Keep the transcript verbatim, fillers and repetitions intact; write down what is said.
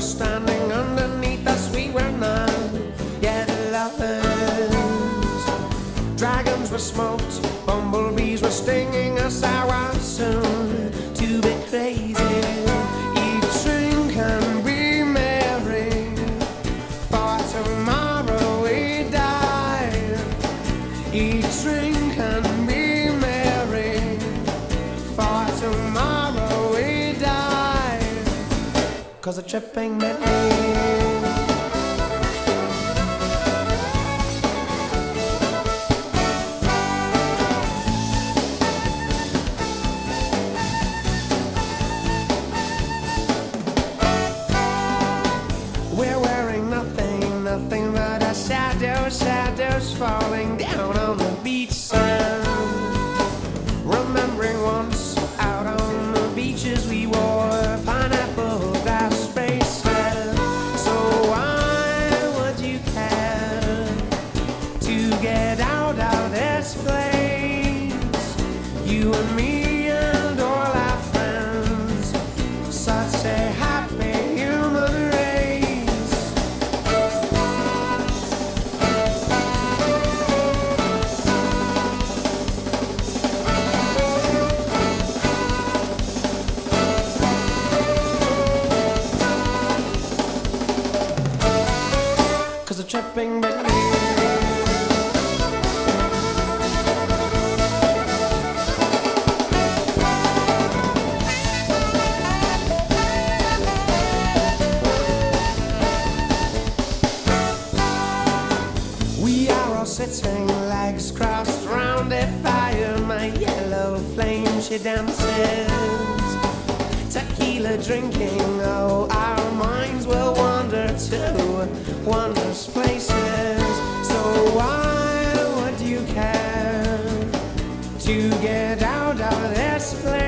standing underneath us, we were not yet lovers. Dragons were smoked, bumblebees were stinging us. I was soon to be crazy. Eat, drink, and be merry, for tomorrow we die. Eat, drink, and be merry, for tomorrow we die. 'Cause a tripping midnight. Nothing but a shadow, shadows falling down on the beach sand. Remembering once out on the beaches we wore pineapple glass bracelets. So why would you care to get out of this place? You and me and all our friends, such a happy human race. 'Cause a tripping midnight. We are all sitting, legs crossed round a fire. My yellow flame, she dances. Tequila drinking, oh, our minds will wander to wondrous places. So why would you care to get out of this place?